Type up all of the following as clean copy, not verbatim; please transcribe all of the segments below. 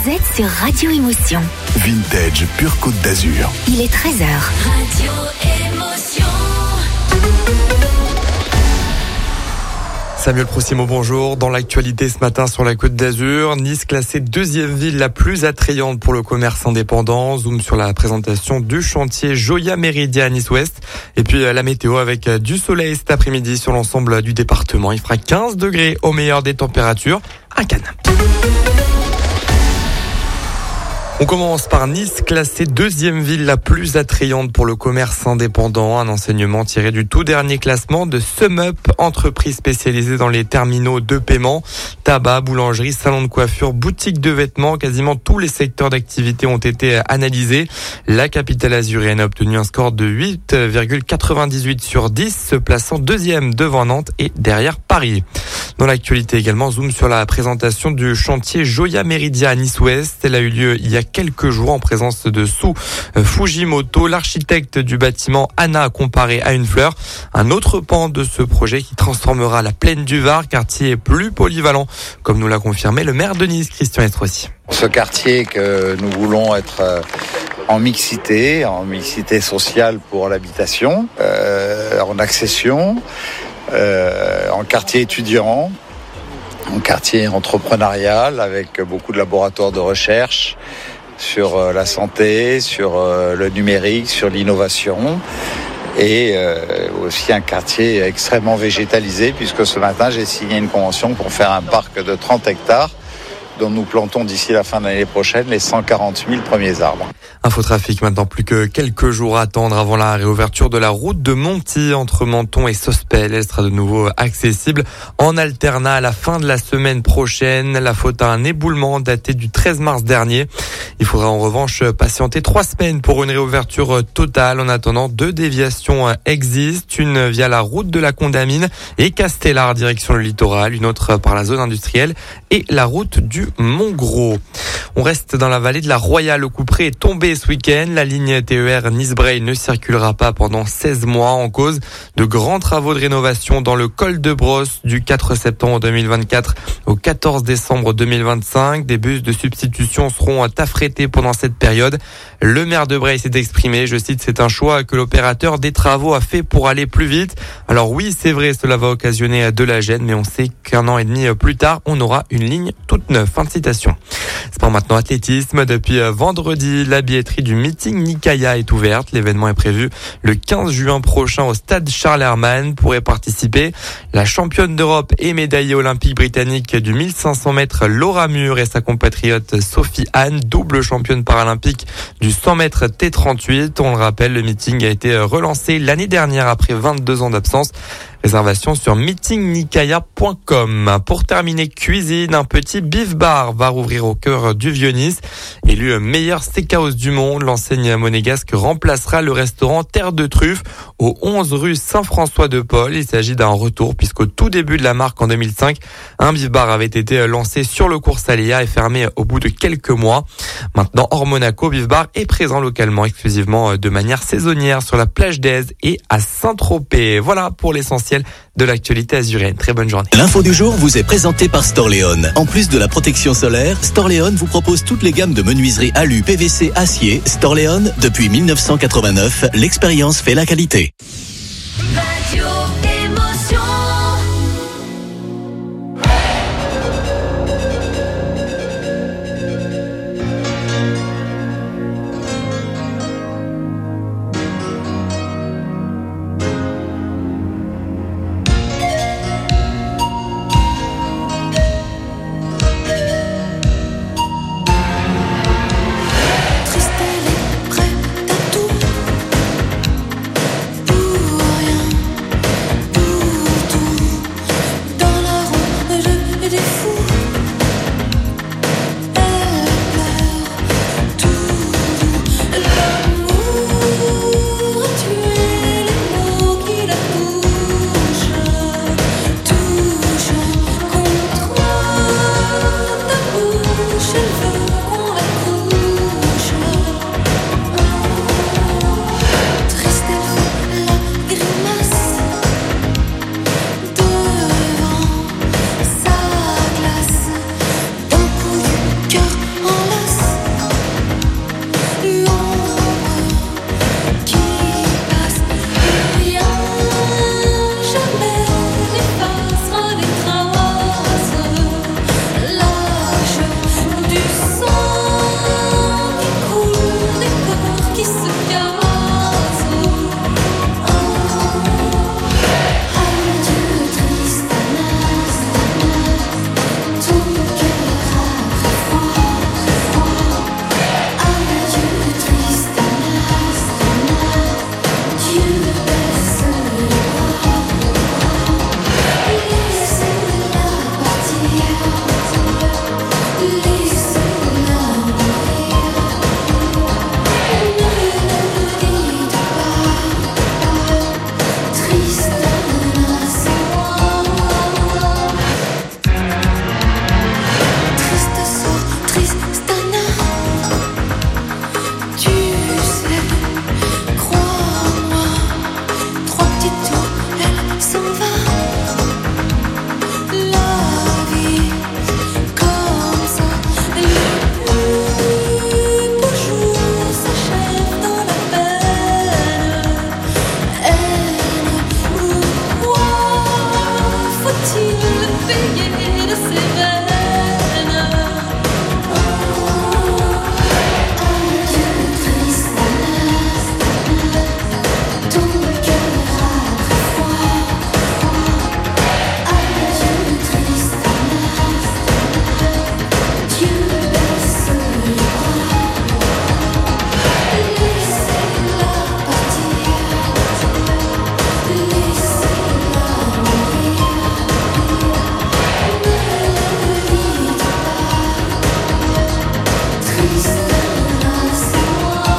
êtes sur Radio Émotion. Vintage Pure Côte d'Azur. Il est 13h. Radio Émotion. Samuel Procimo, bonjour. Dans l'actualité ce matin sur la Côte d'Azur, Nice classée deuxième ville la plus attrayante pour le commerce indépendant. Zoom sur la présentation du chantier Joya Meridia à Nice-Ouest. Et puis la météo avec du soleil cet après-midi sur l'ensemble du département. Il fera 15 degrés au meilleur des températures à Cannes. On commence par Nice, classée deuxième ville la plus attrayante pour le commerce indépendant. Un enseignement tiré du tout dernier classement de SumUp, entreprise spécialisée dans les terminaux de paiement. Tabac, boulangerie, salon de coiffure, boutique de vêtements, quasiment tous les secteurs d'activité ont été analysés. La capitale azurienne a obtenu un score de 8,98 sur 10, se plaçant deuxième devant Nantes et derrière Paris. Dans l'actualité également, zoom sur la présentation du chantier Joya Meridia à Nice-Ouest. Elle a eu lieu il y a quelques jours en présence de Sou Fujimoto, l'architecte du bâtiment Anna comparé à une fleur. Un autre pan de ce projet qui transformera la plaine du Var, quartier plus polyvalent, comme nous l'a confirmé le maire de Nice, Christian Estrosi. Ce quartier que nous voulons être en mixité sociale pour l'habitation, en accession, en quartier étudiant, en quartier entrepreneurial avec beaucoup de laboratoires de recherche sur la santé, sur le numérique, sur l'innovation et aussi un quartier extrêmement végétalisé puisque ce matin j'ai signé une convention pour faire un parc de 30 hectares dont nous plantons d'ici la fin de l'année prochaine les 140 000 premiers arbres. Infotrafic maintenant, plus que quelques jours à attendre avant la réouverture de la route de Monty entre Menton et Sospel. Elle sera de nouveau accessible en alternat à la fin de la semaine prochaine. La faute à un éboulement daté du 13 mars dernier. Il faudra en revanche patienter 3 semaines pour une réouverture totale. En attendant, 2 déviations existent. Une via la route de la Condamine et Castellar direction le littoral. Une autre par la zone industrielle et la route du Montgros. On reste dans la vallée de la Royale. Le couperet est tombé ce week-end. La ligne TER Nice-Breil ne circulera pas pendant 16 mois en cause de grands travaux de rénovation dans le col de Brosse du 4 septembre 2024 au 14 décembre 2025. Des bus de substitution seront affrétés pendant cette période. Le maire de Breil s'est exprimé. Je cite, c'est un choix que l'opérateur des travaux a fait pour aller plus vite. Alors oui, c'est vrai, cela va occasionner de la gêne, mais on sait qu'un an et demi plus tard, on aura une ligne toute neuve. Fin de citation. Sport maintenant, athlétisme. Depuis vendredi, la billetterie du meeting Nikaya est ouverte. L'événement est prévu le 15 juin prochain au stade Charles Herrmann. Pourrait participer la championne d'Europe et médaillée olympique britannique du 1500 mètres Laura Mur et sa compatriote Sophie Anne, double championne paralympique du 100 mètres T38. On le rappelle, le meeting a été relancé l'année dernière après 22 ans d'absence. Réservation sur meetingnikaya.com. Pour terminer, cuisine, un petit beef bar va rouvrir au cœur du Vieux-Nice. Élu meilleur steakhouse du monde, l'enseigne monégasque remplacera le restaurant Terre de Truffe au 11 rue Saint-François-de-Paul. Il s'agit d'un retour puisqu'au tout début de la marque en 2005, un beef bar avait été lancé sur le cours Saléa et fermé au bout de quelques mois. Maintenant, hors Monaco, beef bar est présent localement exclusivement de manière saisonnière sur la plage d'Aise et à Saint-Tropez. Voilà pour l'essentiel de l'actualité azurienne. Très bonne journée. L'info du jour vous est présentée par Storléon. En plus de la protection solaire, Storléon vous propose toutes les gammes de menuiserie alu, PVC, acier. Storléon, depuis 1989, l'expérience fait la qualité. Radio Émotion. Triste, elle est prête à tout. ses veines. Adieu tristesse, ton cœur a pris froid. Adieu tristesse, Dieu baisse les bras. Laissez-la partir, laissez-la mourir. Ne le dites pas, triste c'est moi.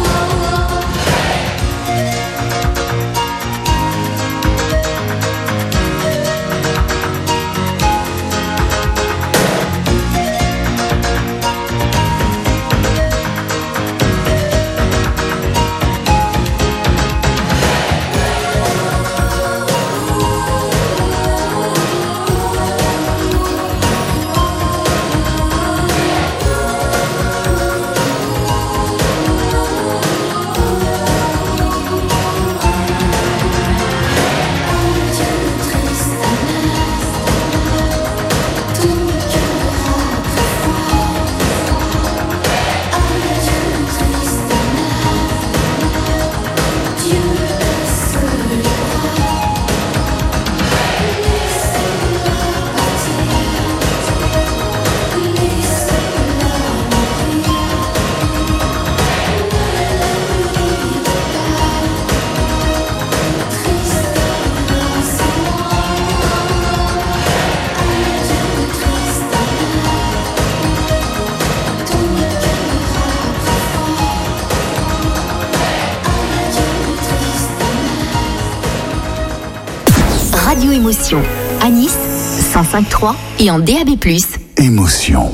Radio Émotion, à Nice, 105.3 et en DAB+. Émotion.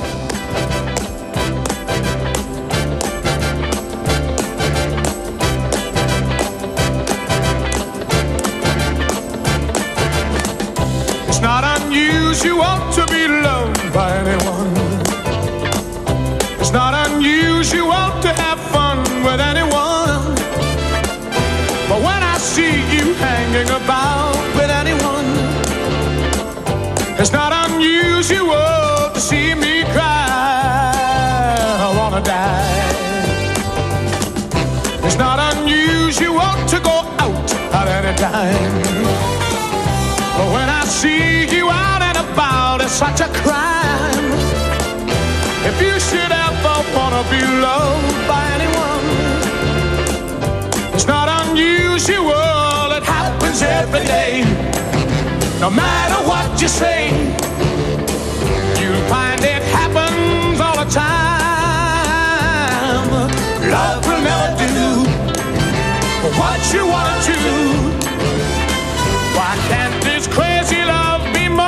It's not unusual to be loved by anyone. It's not unusual to have fun with anyone. But when I see you hanging about with anyone, it's not unusual to see me cry. I wanna die. It's not unusual to go out at any time. But when I see you out and about, it's such a crime. If you should ever wanna be loved by anyone, it's not unusual, it happens every day. No matter what you say, you'll find it happens all the time. Love will never do what you wanna do. Why can't this crazy love be more?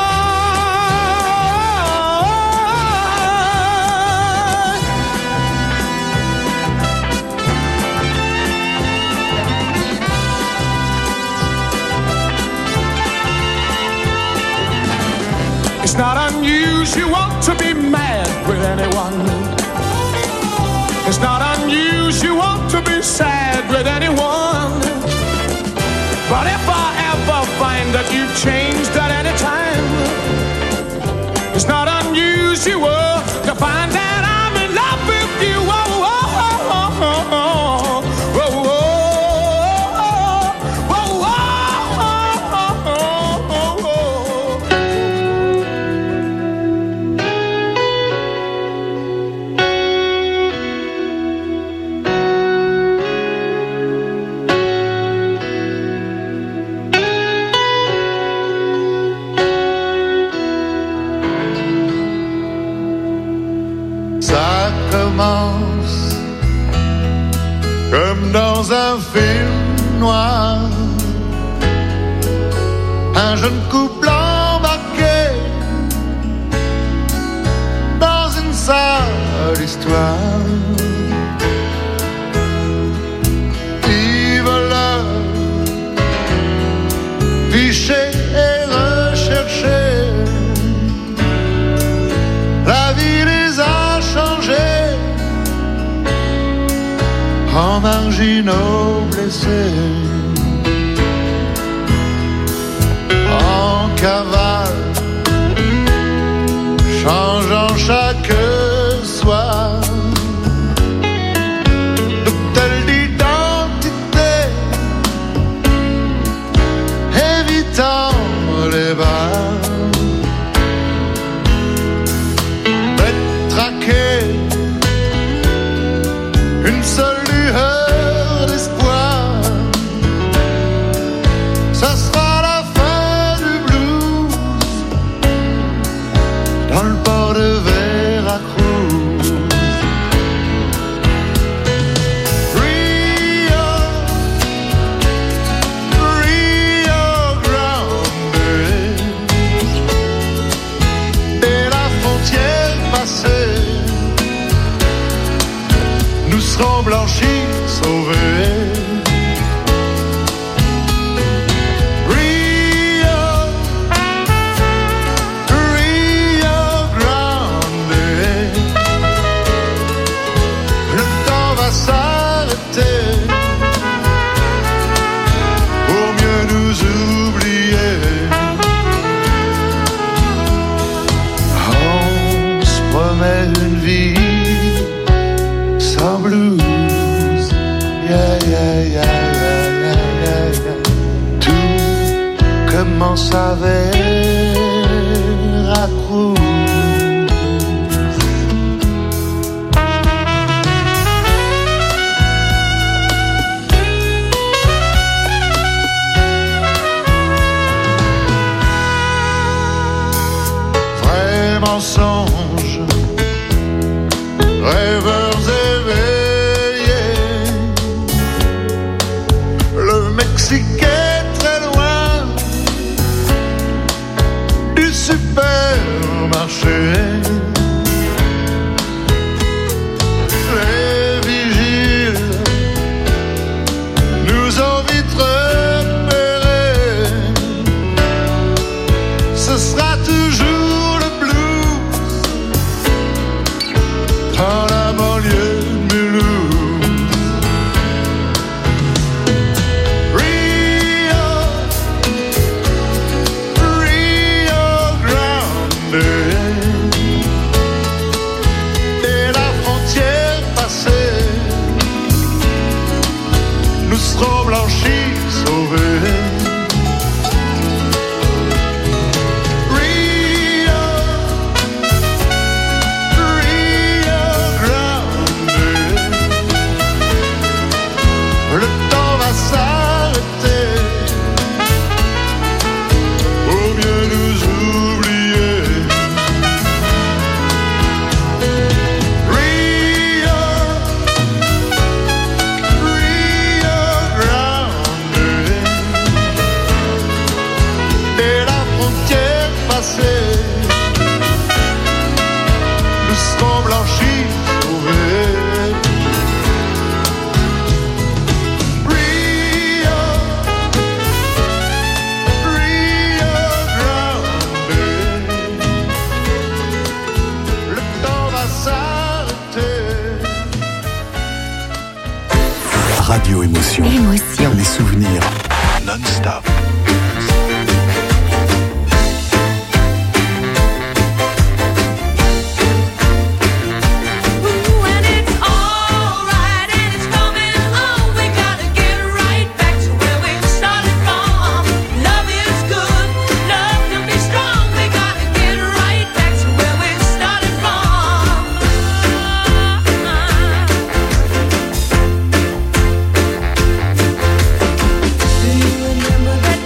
It's not unusual to be mad with anyone. It's not unusual to be sad with anyone. But if I ever find that you've changed at any time, it's not unusual to find that I'm in love with you. Oh, oh, oh, oh, oh, oh, oh, Ça commence comme dans un film noir. Un jeune couple embarqué dans une sale histoire. Ils veulent ficher et rechercher. La vie les a changés en marginaux blessés, en cavale vie sans blues. Yeah, yeah, yeah, yeah, yeah, yeah, yeah. Tout commence avec Veracruz. Vrais mensonges, rêveurs éveillés. Le Mexique est très loin du supermarché. Les vigiles nous ont vite repérés. Ce sera toujours le blues dans la banlieue de Mulhouse. Rio, Rio Grande. Dès la frontière passée, nous serons blanchis, sauvés. Rio, Rio Grande. Le temps va s'arrêter, au mieux nous oublier. Rio, Rio Grande. Dès la frontière passée, nous serons blanchis, sauvés. Rio, Rio Grande. Le temps va s'arrêter. Radio Émotion. Émotion. Les souvenirs non-stop. And it's all right and it's coming on. We gotta get right back to where we started from. Love is good, love can be strong. We gotta get right back to where we started from. Do you remember that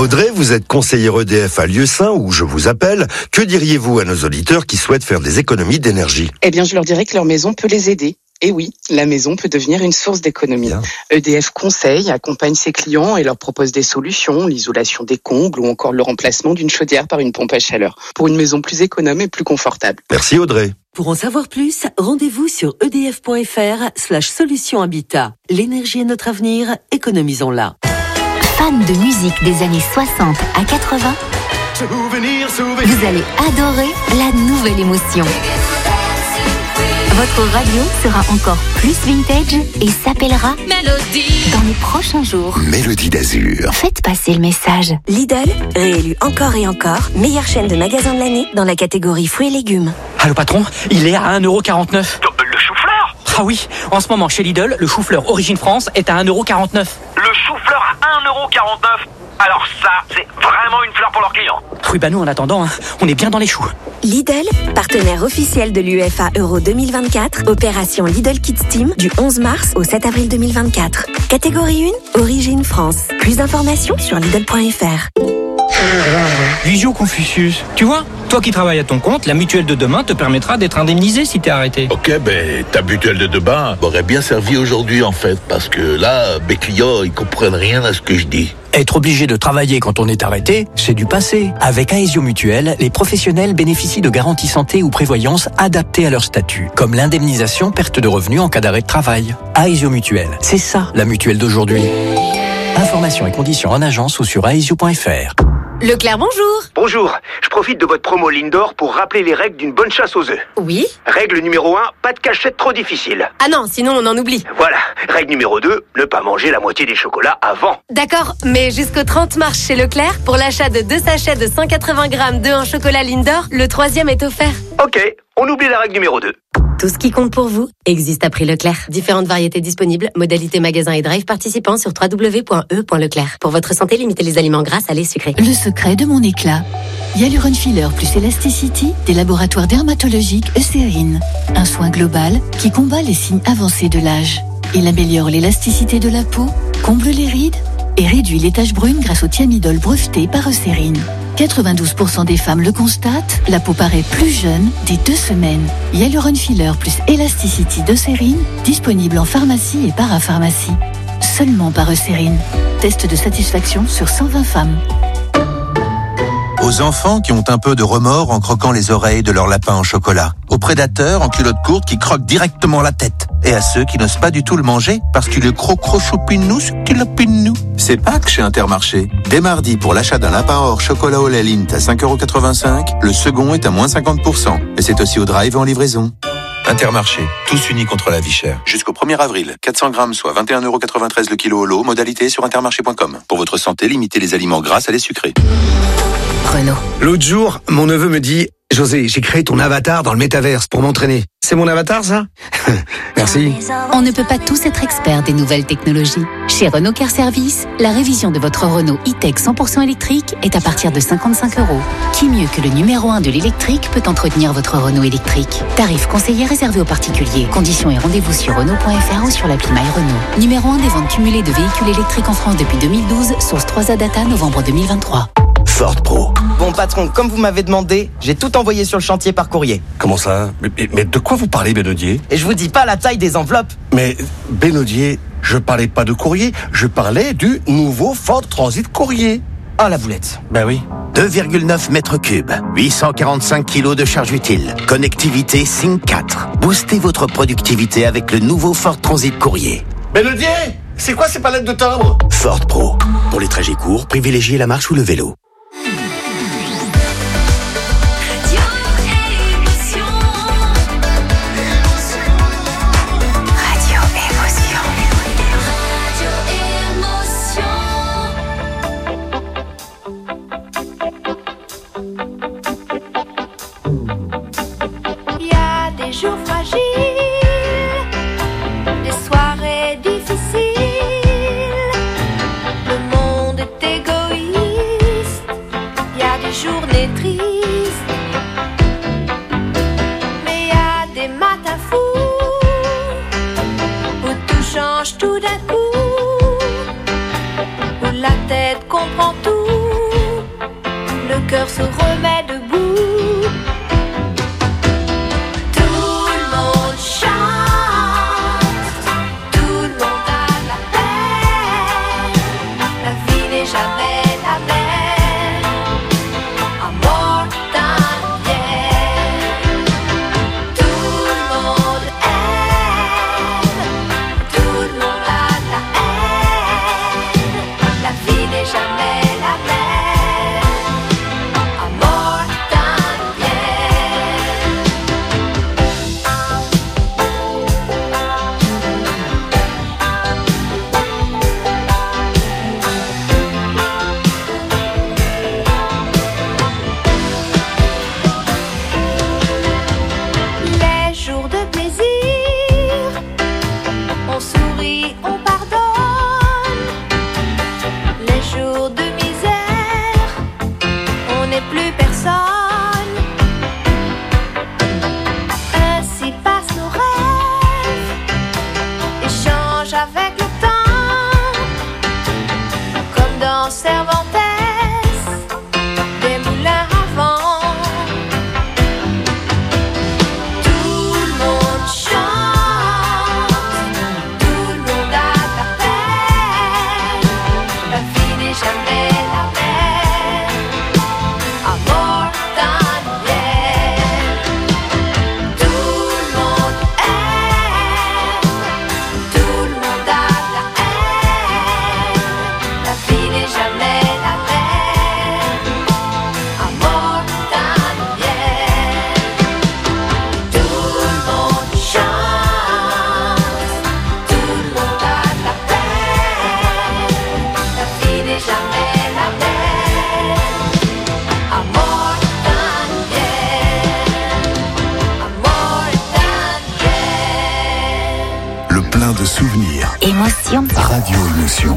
Audrey, vous êtes conseillère EDF à Lieusaint, où je vous appelle. Que diriez-vous à nos auditeurs qui souhaitent faire des économies d'énergie? Eh bien, je leur dirais que leur maison peut les aider. Et oui, la maison peut devenir une source d'économie. Bien. EDF conseille, accompagne ses clients et leur propose des solutions, l'isolation des combles ou encore le remplacement d'une chaudière par une pompe à chaleur, pour une maison plus économe et plus confortable. Merci Audrey. Pour en savoir plus, rendez-vous sur edf.fr/solution habitat. L'énergie est notre avenir, économisons-la. Fan de musique des années 60 à 80, vous allez adorer la nouvelle émotion. Votre radio sera encore plus vintage et s'appellera Mélodie. dans les prochains jours. Mélodie d'Azur. Faites passer le message. Lidl, réélu encore et encore, meilleure chaîne de magasins de l'année dans la catégorie fruits et légumes. Allô patron, il est à 1,49€. Le chou-fleur? Ah oui, en ce moment chez Lidl, le chou-fleur Origine France est à 1,49€. Le chou-fleur à 1,49€? Alors ça, c'est vraiment une fleur pour leurs clients. Oui bah nous en attendant, on est bien dans les choux. Lidl, partenaire officiel de l'UEFA Euro 2024, opération Lidl Kids Team du 11 mars au 7 avril 2024. Catégorie 1, Origine France. Plus d'informations sur Lidl.fr. Visio Confucius, tu vois, toi qui travailles à ton compte, la mutuelle de demain te permettra d'être indemnisé si t'es arrêté. Ok, ben ta mutuelle de demain m'aurait bien servi aujourd'hui en fait, parce que là, mes clients, ils comprennent rien à ce que je dis. Être obligé de travailler quand on est arrêté, c'est du passé. Avec Aesio Mutuelle, les professionnels bénéficient de garanties santé ou prévoyance adaptées à leur statut, comme l'indemnisation perte de revenus en cas d'arrêt de travail. Aesio Mutuelle, c'est ça la mutuelle d'aujourd'hui. Informations et conditions en agence ou sur aesio.fr. Leclerc, bonjour. Bonjour, je profite de votre promo Lindor pour rappeler les règles d'une bonne chasse aux œufs. Oui. Règle numéro 1, pas de cachette trop difficile. Ah non, sinon on en oublie. Voilà. Règle numéro 2, ne pas manger la moitié des chocolats avant. D'accord, mais jusqu'au 30 mars chez Leclerc, pour l'achat de 2 sachets de 180 grammes d'œufs en chocolat Lindor, le 3e est offert. Ok, on oublie la règle numéro 2. Tout ce qui compte pour vous existe à prix Leclerc. Différentes variétés disponibles, modalités magasin et drive participants sur www.e.leclerc. Pour votre santé, limitez les aliments gras, salés, sucrés. Le secret de mon éclat. Hyaluron Filler plus Elasticity des laboratoires dermatologiques Eucérine. Un soin global qui combat les signes avancés de l'âge. Il améliore l'élasticité de la peau, comble les rides et réduit les taches brunes grâce au thiamidol breveté par Eucérine. 92% des femmes le constatent, la peau paraît plus jeune dès 2 semaines. Hyaluron Filler plus Elasticity d'Eucérine, disponible en pharmacie et parapharmacie. Seulement par Eucérine. Test de satisfaction sur 120 femmes. Aux enfants qui ont un peu de remords en croquant les oreilles de leur lapin en chocolat. Aux prédateurs en culotte courte qui croquent directement la tête. Et à ceux qui n'osent pas du tout le manger parce qu'il est croc-croc-choupinou, nous. C'est Pâques chez Intermarché. Dès mardi, pour l'achat d'un lapin or chocolat au lait Lindt à 5,85€, le second est à moins 50%. Et c'est aussi au drive et en livraison. Intermarché, tous unis contre la vie chère. Jusqu'au 1er avril, 400 grammes, soit 21,93€ le kilo au lot, modalité sur intermarché.com. Pour votre santé, limitez les aliments gras, salés, sucrés. Renault. L'autre jour, mon neveu me dit « José, j'ai créé ton avatar dans le métaverse pour m'entraîner. » C'est mon avatar, ça? Merci. On ne peut pas tous être experts des nouvelles technologies. Chez Renault Car Service, la révision de votre Renault e-Tech 100% électrique est à partir de 55€. Qui mieux que le numéro 1 de l'électrique peut entretenir votre Renault électrique? Tarif conseillé réservé aux particuliers. Conditions et rendez-vous sur Renault.fr ou sur l'appli My Renault. Numéro 1 des ventes cumulées de véhicules électriques en France depuis 2012, source 3A Data, novembre 2023. Ford Pro. Bon patron, comme vous m'avez demandé, j'ai tout envoyé sur le chantier par courrier. Comment ça? Mais de quoi vous parlez, Benodier? Et je vous dis pas la taille des enveloppes. Mais Benodier, je parlais pas de courrier, je parlais du nouveau Ford Transit Courrier. Ah, la boulette. Ben oui. 2,9 mètres cubes, 845 kilos de charge utile, connectivité Sync 4. Boostez votre productivité avec le nouveau Ford Transit Courrier. Benodier, c'est quoi ces palettes de timbre? Ford Pro. Pour les trajets courts, privilégiez la marche ou le vélo. Jours fragiles, des soirées difficiles. Le monde est égoïste, jours de plaisir, on sourit, on pardonne. Les jours de misère, on n'est plus personne. Ainsi passent nos rêves, échange avec le temps, comme dans Cervantes, des moulins à vent. Tout le monde chante, tout le monde a de la peine. La vie n'est jamais la même. Amor tan bien. Tout le monde aime, tout le monde a de la haine. La vie n'est jamais la même. Amor tan bien. Tout le monde chante, tout le monde a de la peine. La vie n'est jamais la même. Amor tan bien. Amor tan bien. Le plein de souvenirs. Émotion. Radio Émotion.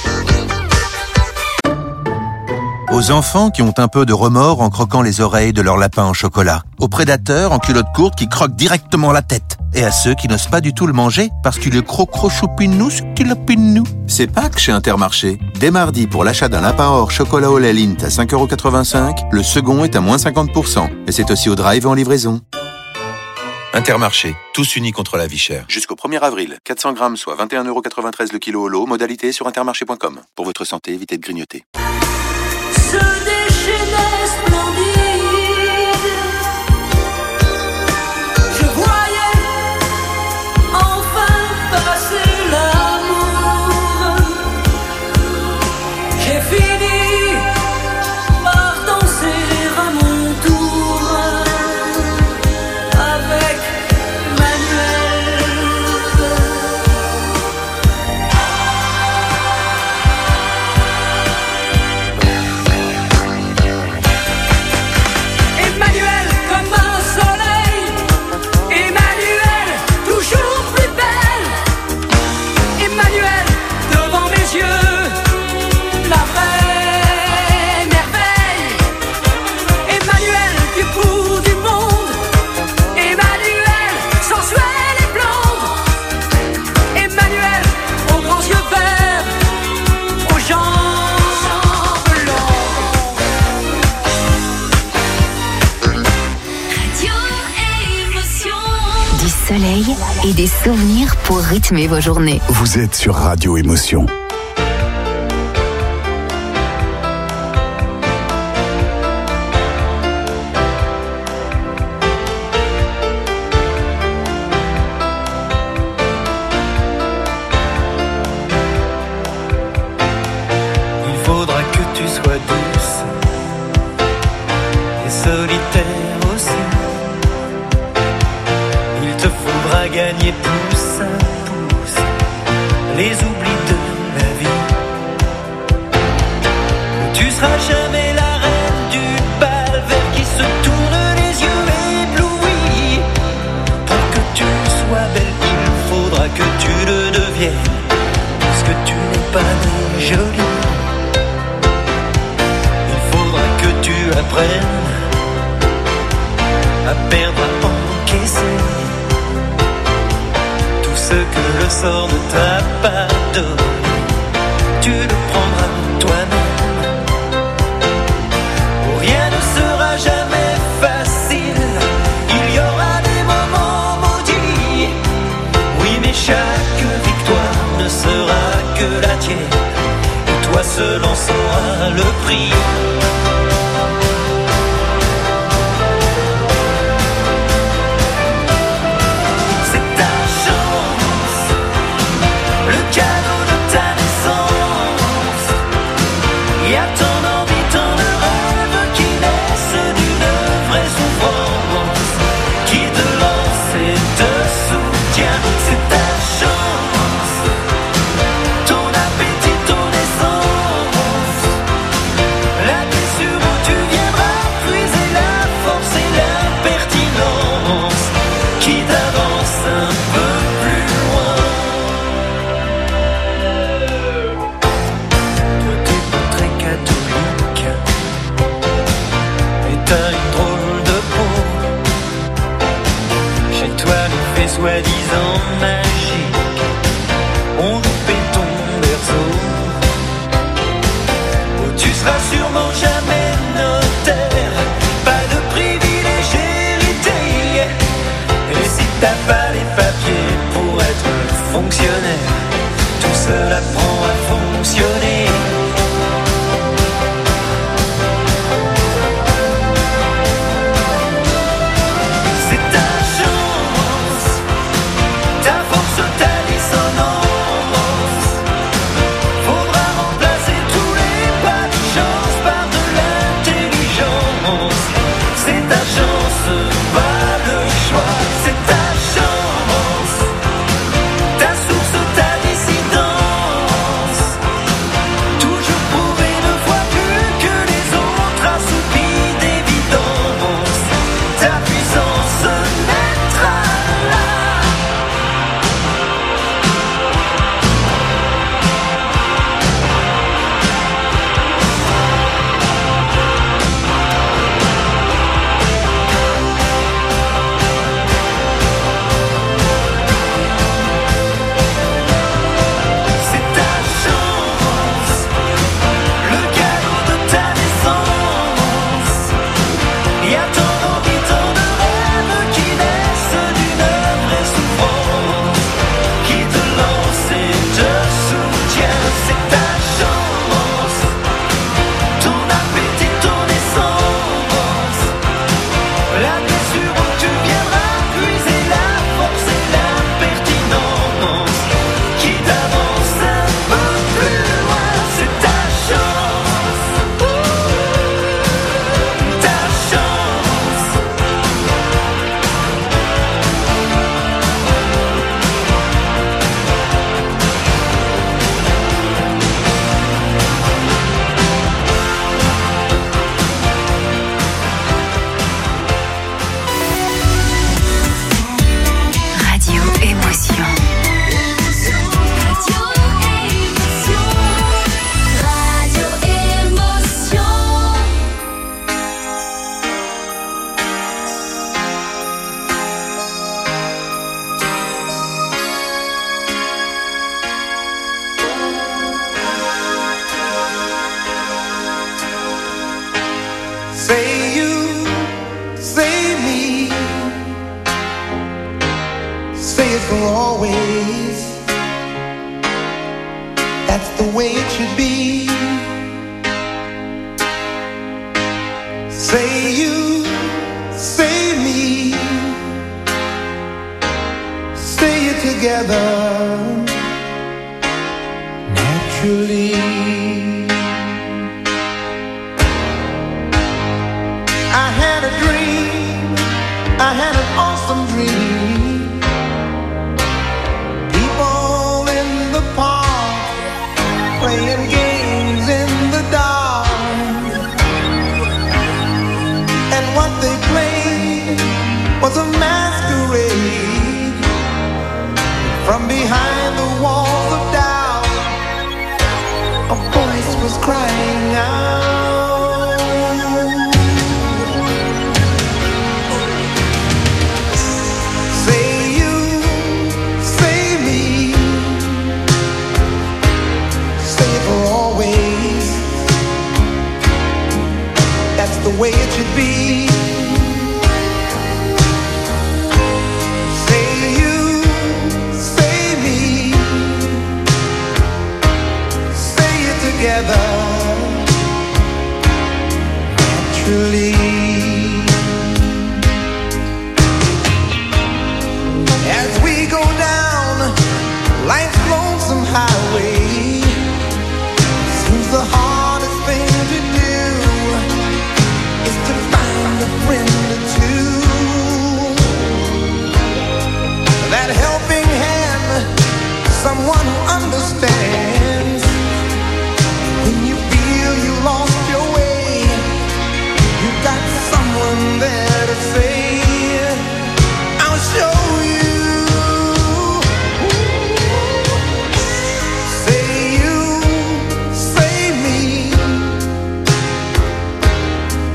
Aux enfants qui ont un peu de remords en croquant les oreilles de leur lapin en chocolat. Aux prédateurs en culotte courte qui croquent directement la tête. Et à ceux qui n'osent pas du tout le manger parce qu'il est croc-croc-choupinou, ce qu'il a pinou. C'est Pâques chez Intermarché. Dès mardi, pour l'achat d'un lapin or chocolat au lait Lindt à 5,85 €, le second est à moins 50%. Et c'est aussi au drive et en livraison. Intermarché, tous unis contre la vie chère. Jusqu'au 1er avril, 400 grammes, soit 21,93 € le kilo au lot. Modalité sur intermarché.com. Pour votre santé, évitez de grignoter. Se déchaînait splendide. Je voyais enfin passer l'amour. J'ai fini par danser à mon tour avec Manuel. Emmanuel comme un soleil, Emmanuel toujours plus belle, Emmanuel devant mes yeux, la vraie merveille, Emmanuel du bout du monde, Emmanuel sensuelle et blonde, Emmanuel aux grands yeux verts, aux jambes longues. Radio Émotion. Du soleil et des souvenirs pour rythmer vos journées. Vous êtes sur Radio Émotion. Il faudra que tu sois douce et solitaire aussi. Il te faudra gagner pouce à pouce les oublis de la vie. Tu seras jamais la reine du bal vers qui se tournent les yeux éblouis. Pour que tu sois belle, il faudra que tu le deviennes, puisque tu n'es pas née jolie. Il faudra que tu apprennes à perdre, à encaisser tout ce que le sort ne t'a pas donné. Tu le prendras toi-même. Oh, rien ne sera jamais facile. Il y aura des moments maudits. Oui, mais chaque victoire ne sera que la tienne. Et toi seul en sauras le prix. C'est ta chance, le cadeau de ta naissance. Il y a tant d'envie, tant de rêves qui naissent d'une vraie souffrance, qui te lance et te soutient. C'est ta chance, ton appétit, ton essence. La soi-disant magique ont loupé ton berceau, où tu seras sûrement jamais notaire, pas de privilège hérité. Et si t'as pas les papiers pour être fonctionnaire, tout cela apprend à fonctionner.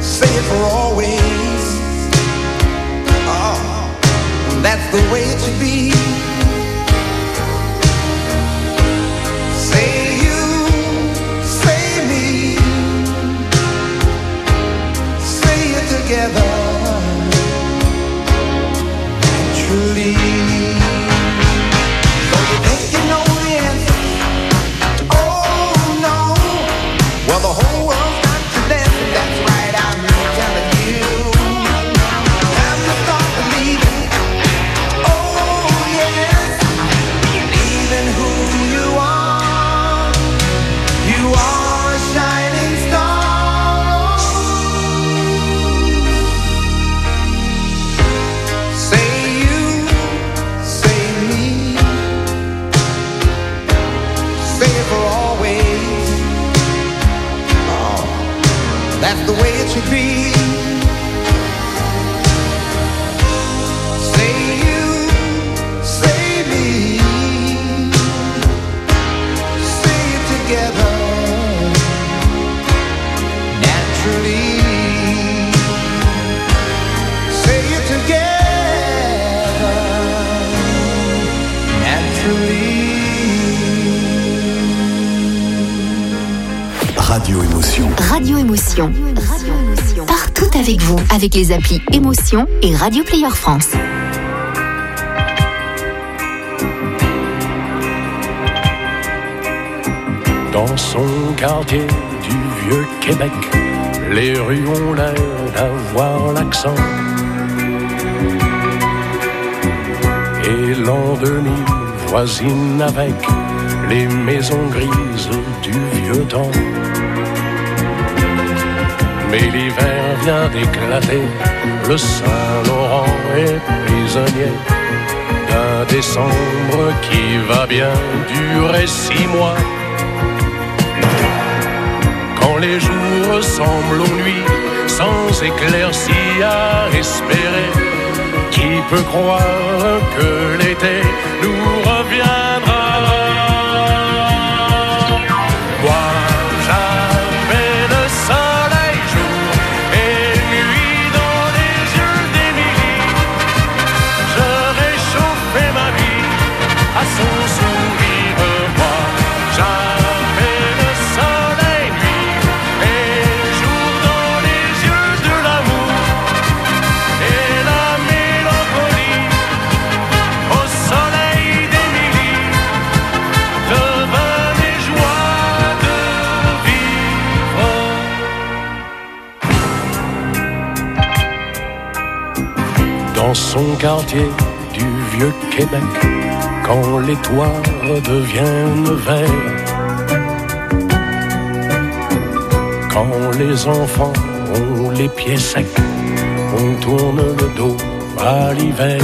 for always. Oh, that's the way it should be. Say you, say me, say it together. Naturally. So you think you know the answer? Oh no. Well, the whole world's got to dance, and that's right, I'm telling you. Time to start believing. Oh yes, believe in who you are. You are a shining star. Say you, say me, say it for always. Oh, that's the way it should be. Say you, say me, say it together. Naturally. Say it together. Naturally. Radio Émotion. Radio Émotion. Partout avec vous, avec les applis Émotion et Radio Player France. Dans son quartier du vieux Québec, les rues ont l'air d'avoir l'accent. Et l'an 2000 voisine avec les maisons grises du vieux temps. Mais l'hiver vient d'éclater, le Saint-Laurent est prisonnier d'un décembre qui va bien durer 6 mois. Quand les jours ressemblent aux nuits, sans éclaircie à espérer, qui peut croire que l'été nous reviendra? Moi, j'avais le soleil jour et nuit dans les yeux d'Émilie. Je réchauffais ma vie à son sourire. Moi, j'avais le soleil nuit et jour dans les yeux de l'amour et la mélancolie au soleil d'Émilie devenait joie de vivre. Dans son quartier du vieux Québec, quand les toits deviennent verts, quand les enfants ont les pieds secs, on tourne le dos à l'hiver.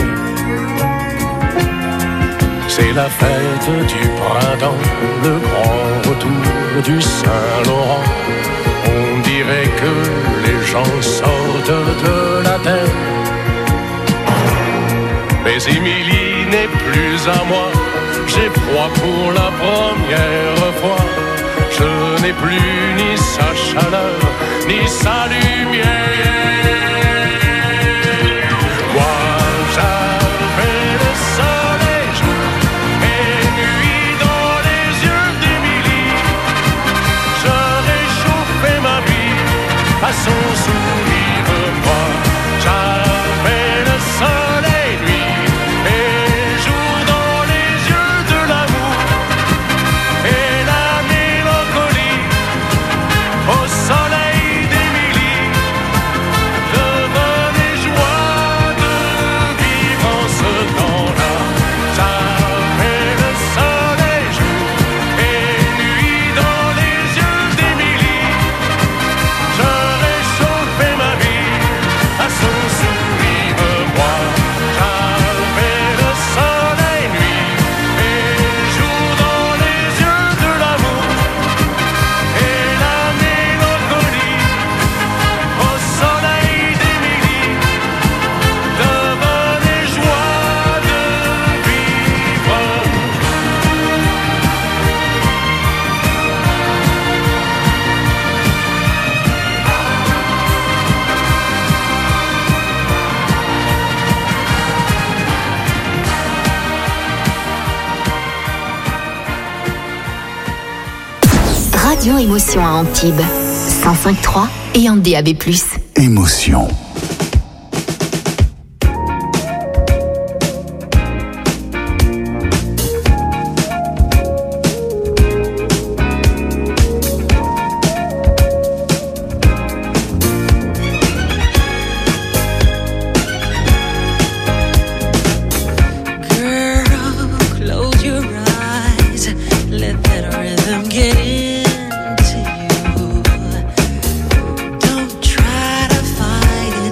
C'est la fête du printemps, le grand retour du Saint-Laurent. On dirait que les gens sortent de la terre. Mais Émilie n'est plus à moi, j'ai froid pour la première fois. Je n'ai plus ni sa chaleur, ni sa lumière. Moi, j'avais le soleil jour et nuit dans les yeux d'Émilie. Je réchauffais ma vie à son sourire. Moi, j'avais le soleil nuit et jour dans les yeux de l'amour et la mélancolie au soleil d'Émilie Radio Émotion à Antibes. 105.3 et en DAB+. Émotion. Get into you. Don't try to fight it.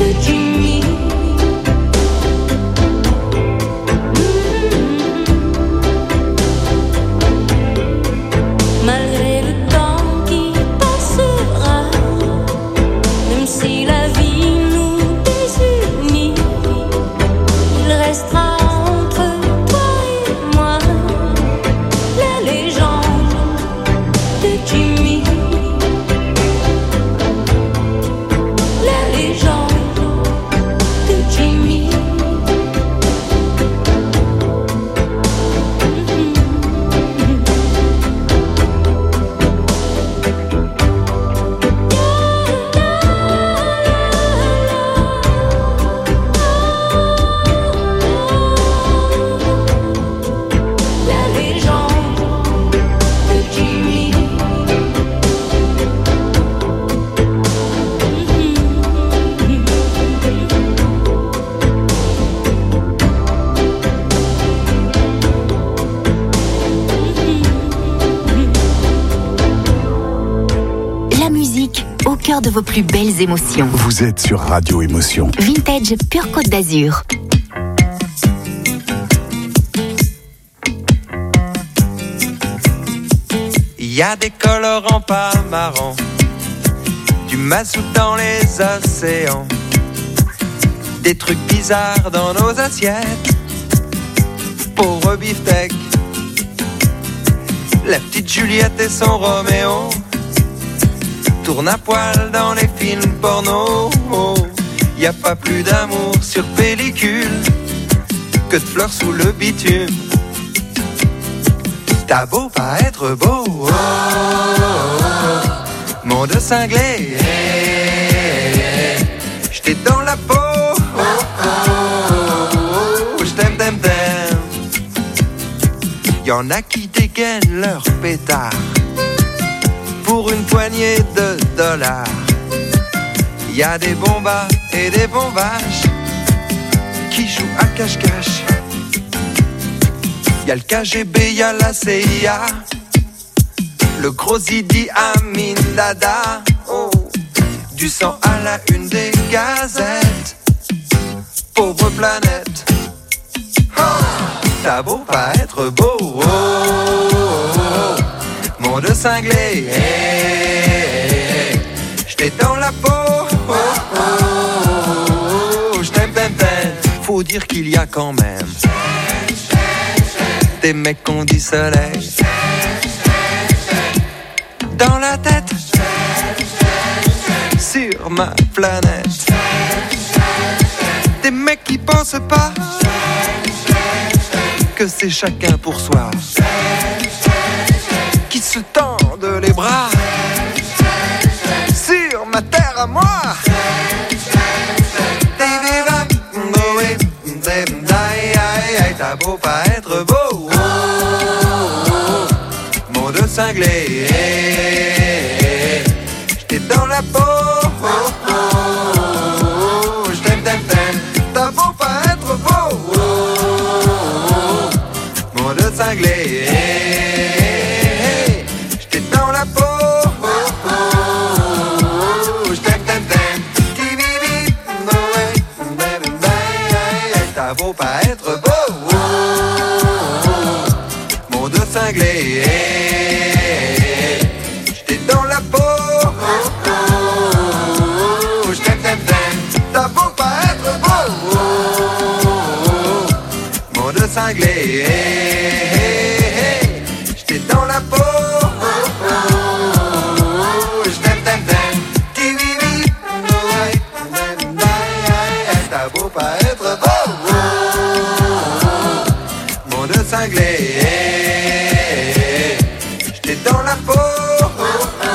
De vos plus belles émotions. Vous êtes sur Radio Émotion. Vintage Pure Côte d'Azur. Il y a des colorants pas marrants, du mazout dans les océans, des trucs bizarres dans nos assiettes. Pauvre beefsteak, la petite Juliette et son Roméo tourne à poil dans les films porno. Y a pas plus d'amour sur pellicule que de fleurs sous le bitume. T'as beau pas être beau, oh, oh, oh, monde cinglé, j'étais dans la peau, oh, oh, oh, je t'aime, t'aime, t'aime. Y'en a qui dégainent leur pétard pour une poignée de dollars. Y a des bombas et des bombages qui jouent à cache-cache. Y a le KGB, y a la CIA, le gros Idi Amin Dada. Oh, du sang à la une des gazettes. Pauvre planète, oh, t'as beau pas être beau, oh, oh, oh, monde cinglé, j'étais dans la peau, oh, oh, oh, j't'aime, t'aime, t'aime. Faut dire qu'il y a quand même des mecs qu'on dit soleil dans la tête, sur ma planète. Des mecs qui pensent pas que c'est chacun pour soi, qui se tendent les bras sur ma terre à moi. T'as beau pas être beau, oh, oh, oh, monde cinglé, j'étais dans la peau, oh, oh, oh, j't'aime, t'aime, t'aime. T'as beau pas être beau, oh, oh, oh, monde cinglé, j'étais dans la peau, oh, oh, oh, j't'aime, t'aime, t'aime. T'as beau pas être beau, cinglé, j'étais dans la peau, oh, oh, oh, j't'aime, t'aime, t'aime. T'as beau pas être beau, oh, oh, oh, monde cinglé, j'étais dans la peau, oh, oh, oh, j't'aime, t'aime, t'aime. T'as beau pas être beau, oh, oh, oh, monde cinglé, dans la peau, oh, oh,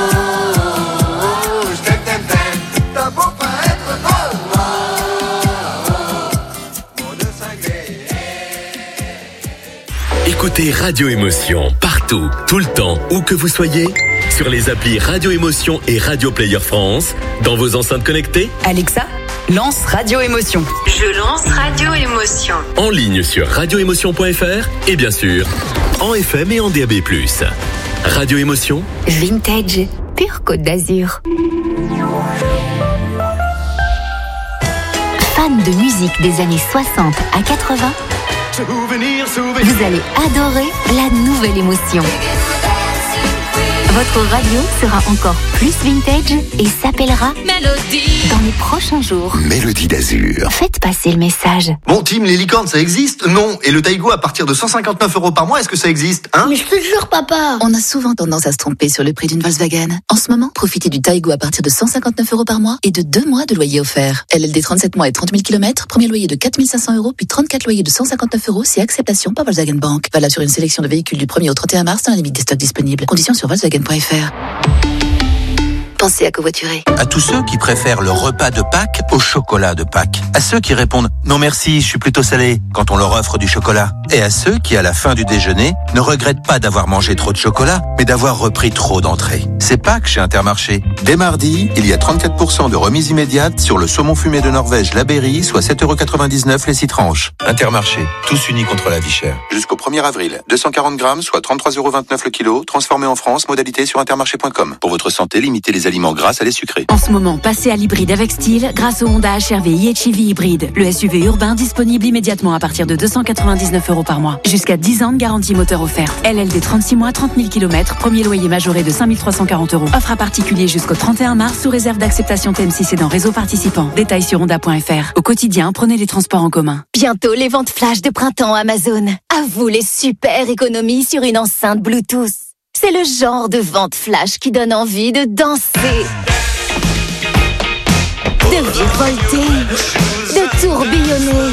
oh, j't'aime, t'aime, t'aime. T'as beau pas être beau, oh, oh, oh, monde cinglé. Écoutez Radio Émotion partout, tout le temps, où que vous soyez, sur les applis Radio Émotion et Radio Player France, dans vos enceintes connectées. Alexa, lance Radio Émotion. Je lance Radio Émotion. En ligne sur radioémotion.fr et bien sûr, en FM et en DAB+. Radio Émotion, Vintage Pure Côte d'Azur. fan de musique des années 60 à 80, vous allez adorer la nouvelle émotion. Votre radio sera encore plus vintage et s'appellera Mélodie dans les prochains jours. Mélodie d'Azur. Faites passer le message. Bon, Tim, les licornes, ça existe? Non. Et le Taigo à partir de 159 € par mois, est-ce que ça existe, hein? Mais je te jure, papa. On a souvent tendance à se tromper sur le prix d'une Volkswagen. En ce moment, profitez du Taigo à partir de 159 € par mois et de 2 mois de loyer offert. LLD 37 mois et 30 000 km, premier loyer de 4 500 €, puis 34 loyers de 159 € si acceptation par Volkswagen Bank. Valable sur une sélection de véhicules du 1er au 31 mars dans la limite des stocks disponibles. Conditions sur Volkswagen.fr. Pensez à covoiturer. À tous ceux qui préfèrent le repas de Pâques au chocolat de Pâques. À ceux qui répondent « Non merci, je suis plutôt salé » quand on leur offre du chocolat. Et à ceux qui, à la fin du déjeuner, ne regrettent pas d'avoir mangé trop de chocolat, mais d'avoir repris trop d'entrées. C'est Pâques chez Intermarché. Dès mardi, il y a 34% de remise immédiate sur le saumon fumé de Norvège La Berry, soit 7,99 € les 6 tranches. Intermarché, tous unis contre la vie chère. Jusqu'au 1er avril, 240 grammes, soit 33,29 € le kilo, transformé en France, modalité sur intermarché.com. Pour votre santé, limitez les aliments gras à les sucrés. En ce moment, passez à l'hybride avec style grâce au Honda HR-V e-HEV hybride. Le SUV urbain disponible immédiatement à partir de 299 € par mois. Jusqu'à 10 ans de garantie moteur offerte. LLD 36 mois, 30 000 km, premier loyer majoré de 5 340 €. Offre à particulier jusqu'au 31 mars sous réserve d'acceptation TM6 et dans réseau participant. Détails sur honda.fr. Au quotidien, prenez les transports en commun. Bientôt les ventes flash de printemps Amazon. À vous les super économies sur une enceinte Bluetooth. C'est le genre de vente flash qui donne envie de danser, de virevolter, de tourbillonner.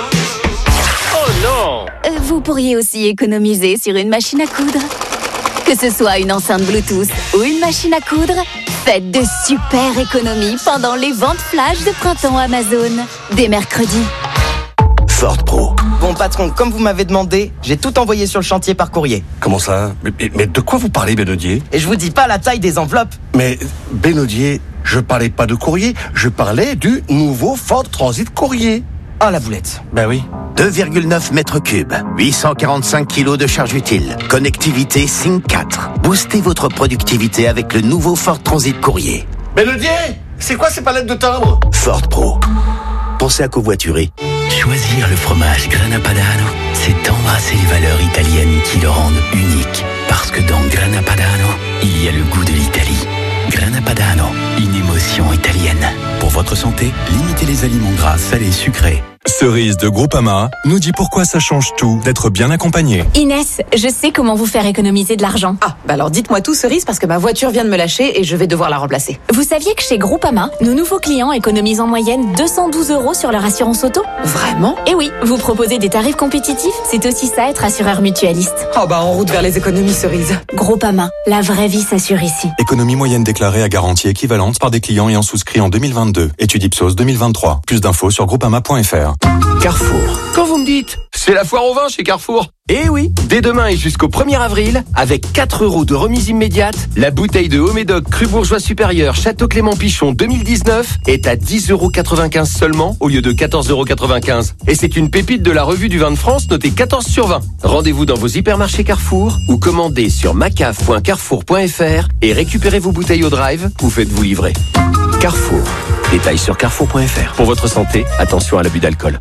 Oh non! Vous pourriez aussi économiser sur une machine à coudre. Que ce soit une enceinte Bluetooth ou une machine à coudre, faites de super économies pendant les ventes flash de printemps Amazon. Dès mercredi. Ford Pro. Bon patron, comme vous m'avez demandé, j'ai tout envoyé sur le chantier par courrier. Comment ça? Mais de quoi vous parlez, Bénodier? Et je vous dis pas la taille des enveloppes. Mais Bénodier, je parlais pas de courrier, je parlais du nouveau Ford Transit Courrier. Ah, la boulette. Ben oui. 2,9 mètres cubes, 845 kilos de charge utile, connectivité Sync 4. Boostez votre productivité avec le nouveau Ford Transit Courrier. Bénodier, c'est quoi ces palettes de timbre? Ford Pro. Pensez à covoiturer. Choisir le fromage Grana Padano, c'est embrasser les valeurs italiennes qui le rendent unique. Parce que dans Grana Padano, il y a le goût de l'Italie. Grana Padano, une émotion italienne. Pour votre santé, limitez les aliments gras, salés, sucrés. Cerise de Groupama nous dit pourquoi ça change tout d'être bien accompagné. Inès, je sais comment vous faire économiser de l'argent. Ah, bah alors dites-moi tout, Cerise, parce que ma voiture vient de me lâcher et je vais devoir la remplacer. Vous saviez que chez Groupama, nos nouveaux clients économisent en moyenne 212 € sur leur assurance auto? Vraiment? Et oui, vous proposez des tarifs compétitifs, c'est aussi ça être assureur mutualiste. Oh bah en route vers les économies, Cerise. Groupama, la vraie vie s'assure ici. Économie moyenne déclarée à garantie équivalente par des clients ayant souscrit en 2022. Étude Ipsos 2023. Plus d'infos sur groupama.fr. Carrefour. Quand vous me dites, c'est la foire au vin chez Carrefour. Eh oui, dès demain et jusqu'au 1er avril, avec 4 € de remise immédiate, la bouteille de Haut-Médoc Cru Bourgeois Supérieur Château Clément Pichon 2019 est à 10,95 € seulement au lieu de 14,95 €. Et c'est une pépite de la revue du vin de France notée 14 sur 20. Rendez-vous dans vos hypermarchés Carrefour ou commandez sur macaf.carrefour.fr et récupérez vos bouteilles au drive ou faites-vous livrer. Carrefour. Détails sur carrefour.fr. Pour votre santé, attention à l'abus d'alcool.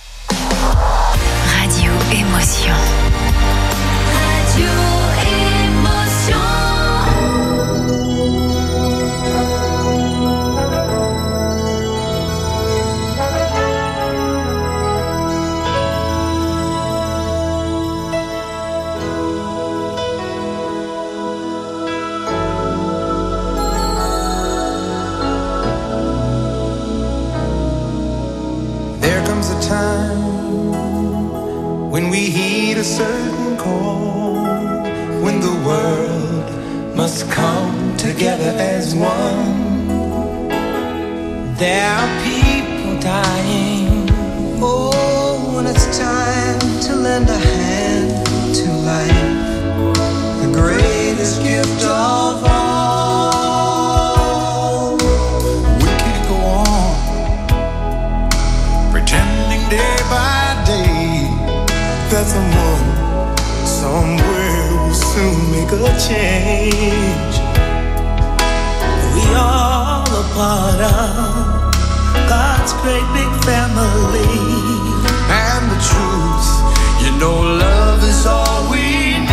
Radio Émotion. There comes a time when we heed a certain call, when the world must come together as one. There are people dying. Oh, when it's time to lend a hand to life, the greatest gift of all. We can't go on pretending day by day that someone somewhere will soon make a change. We all a part of God's great big family. And the truth, you know love is all we need.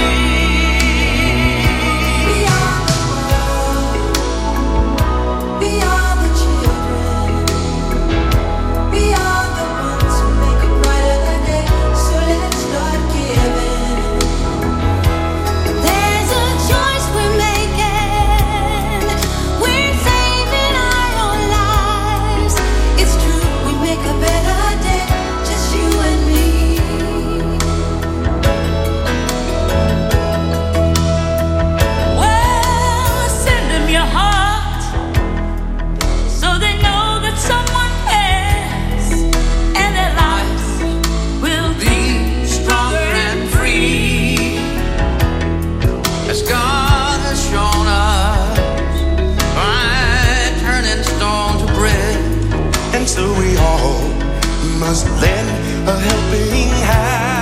So we all must lend a helping hand.